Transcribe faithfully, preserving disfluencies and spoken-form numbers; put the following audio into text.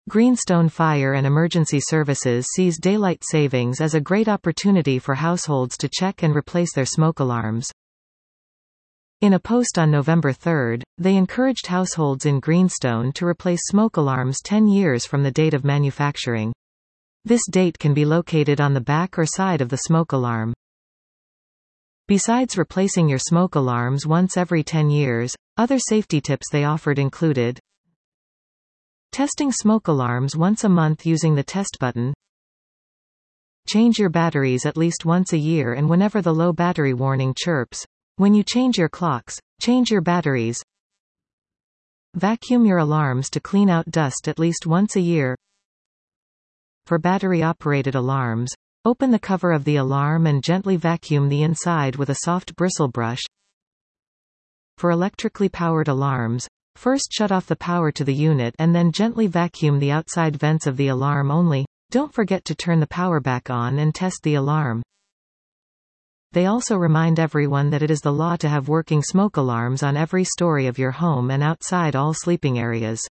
Greenstone Fire and Emergency Services sees daylight savings as a great opportunity for households to check and replace their smoke alarms. In a post on November third, they encouraged households in Greenstone to replace smoke alarms ten years from the date of manufacturing. This date can be located on the back or side of the smoke alarm. Besides replacing your smoke alarms once every ten years, other safety tips they offered included testing smoke alarms once a month using the test button, change your batteries at least once a year and whenever the low battery warning chirps. When you change your clocks, change your batteries, vacuum your alarms to clean out dust at least once a year. For battery-operated alarms, open the cover of the alarm and gently vacuum the inside with a soft bristle brush. For electrically powered alarms, first shut off the power to the unit and then gently vacuum the outside vents of the alarm only. Don't forget to turn the power back on and test the alarm. They also remind everyone that it is the law to have working smoke alarms on every story of your home and outside all sleeping areas.